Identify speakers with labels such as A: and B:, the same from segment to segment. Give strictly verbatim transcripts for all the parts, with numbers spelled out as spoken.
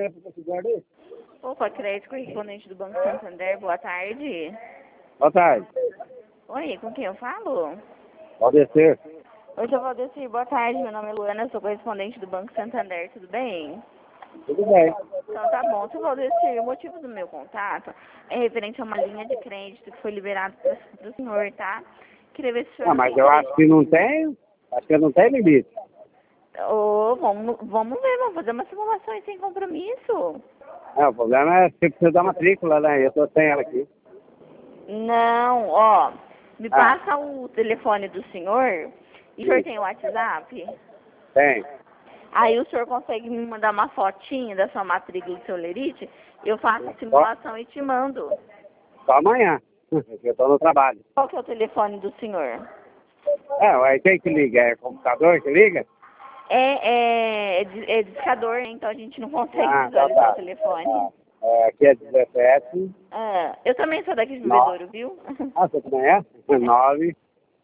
A: né, para esse guarda aí?
B: Opa, crédito correspondente do Banco Santander, boa tarde.
A: Boa tarde.
B: Oi, com quem eu falo?
A: Pode ser.
B: Oi, seu Valdecir, boa tarde, meu nome é Luana, sou correspondente do Banco Santander, tudo bem?
A: Tudo bem.
B: Então tá bom, seu Valdecir, o motivo do meu contato é referente a uma linha de crédito que foi liberada para o senhor, tá? Queria ver se o senhor
A: Ah,
B: não
A: mas
B: tem
A: eu
B: interesse.
A: acho que não tem. Acho que não tem limite.
B: Ô, vamos, vamos ver, vamos fazer uma simulação aí sem compromisso.
A: É, o problema é que você precisa da matrícula, né? Eu tô sem ela aqui.
B: Não, ó, me
A: Ah,
B: passa o telefone do senhor e o senhor tem o WhatsApp?
A: tem.
B: Aí o senhor consegue me mandar uma fotinha da sua matrícula do seu lerite? Eu faço a
A: Só,
B: simulação e te mando.
A: só amanhã. Eu tô no trabalho.
B: Qual que é o telefone do senhor?
A: É, aí quem que liga? É computador que liga?
B: É, é, é, di- é discador, né? Então a gente não consegue
A: Ah, então
B: visualizar o
A: tá.
B: telefone.
A: Ah, é, aqui é dezessete.
B: Ah, eu também sou daqui de
A: nove.
B: Bebedouro, viu?
A: Ah, você também é? nove,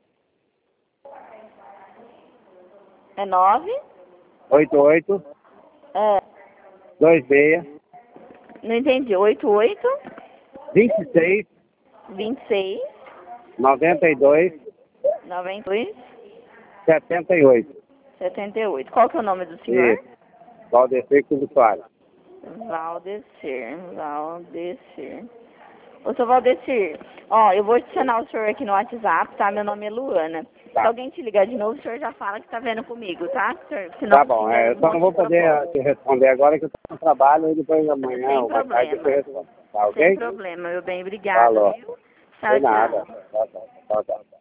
B: É nove?
A: oito oito,
B: Ah,
A: dois seis,
B: não entendi. Oito oito,
A: vinte e seis,
B: vinte e seis,
A: noventa e dois,
B: noventa e dois,
A: setenta e oito.
B: setenta e oito. Qual que é o nome do senhor?
A: Isso. Valdecir Silva Soares.
B: Valdecir, Valdecir. Ô, seu Valdecir, ó, eu vou adicionar o senhor aqui no WhatsApp, tá? Meu nome é Luana.
A: Tá.
B: Se alguém te ligar de novo, o senhor já fala que tá vendo comigo, tá? Senhor, senão
A: Tá bom, é, eu
B: fica
A: só não vou
B: motivo
A: poder
B: propósito.
A: eh, te responder agora que eu tô no trabalho e depois amanhã
B: Sem
A: ou mais tarde eu te
B: problema.
A: respondo. Tá
B: Sem
A: ok?
B: problema, meu bem. Obrigado,
A: Falou.
B: viu?
A: De
B: Tchau,
A: nada.
B: tchau.
A: Tchau, tchau. Tchau, tchau.